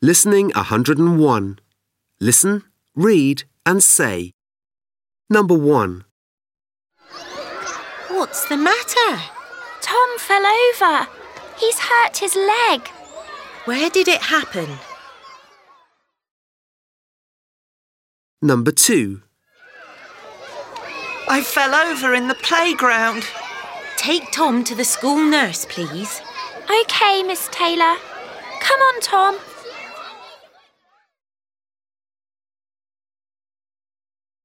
Listening 101. Listen, read and say. Number 1. What's the matter? Tom fell over. He's hurt his leg. Where did it happen? Number 2. I fell over in the playground. Take Tom to the school nurse, please. OK, Miss Taylor. Come on, Tom.